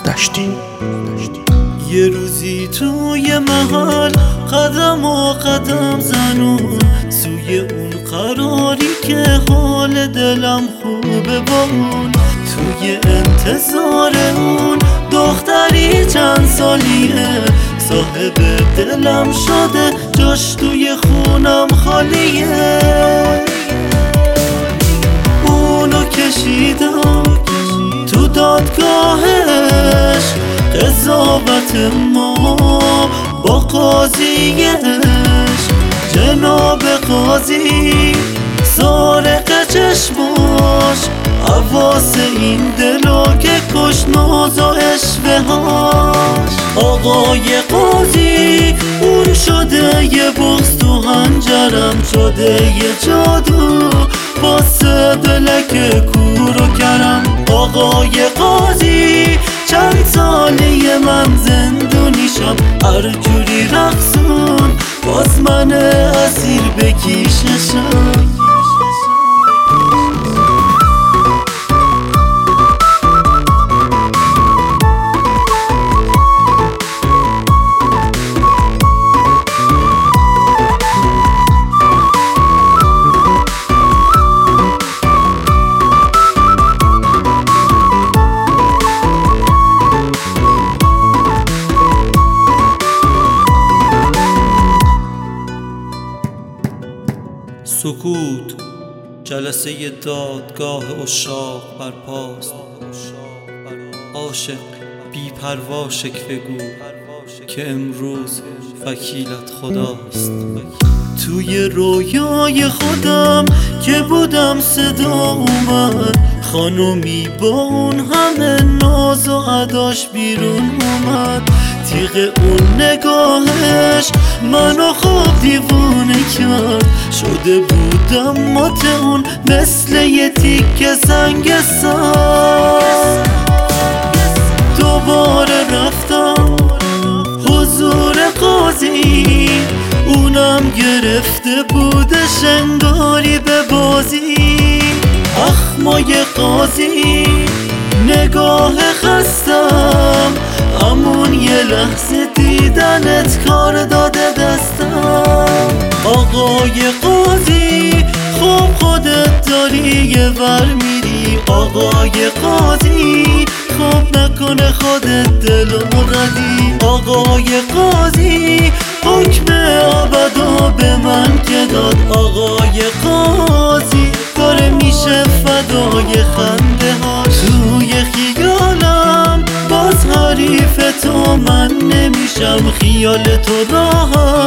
دشتی. یه روزی توی محل قدم و قدم زنون سوی اون قراری که حال دلم خوبه با اون، توی انتظار اون دختری چند سالیه صاحب دلم شده جاش توی خونم خالیه. اونو کشیدم تو دادگاهش قضاوت ما با قاضیش، جناب قاضی سارق چشماش حواس این دلو که کش ناز و عشوه هاش. آقای قاضی اون شده یه بغض تو هنجرم، شده یه جادو واسه دلک کور و کرم. آقای قاضی چند سالی من زندونیشم، هر جوری رقصون باز من اسیر بکیششم. سکوت، جلسه دادگاه عشاق برپاست. عاشق بی پروا شکوه گو که امروز وکیلت خداست. توی رویای خودم که بودم صدا اومد، خانومی با اون همه ناز و اداش بیرون اومد. تیغ اون نگاهش منو خواب دیوونه کرد، شده بودم مات اون مثل یه تیکه سنگستان. دوباره رفتم حضور قاضی، اونم گرفته بودش انگاری به بازی. اخمای قاضی نگاه خستم، همون یه لحظه دیدنت کار داده دستم. آقای قاضی خوب خودت داری یه ور میری، آقای قاضی خوب نکنه خودت دلو ردی. آقای قاضی حکم ابدا به من که داد، آقای قاضی داره میشه فدای خنده ها. توی خیالم باز حریف تو من نمیشم، خیال تو راحت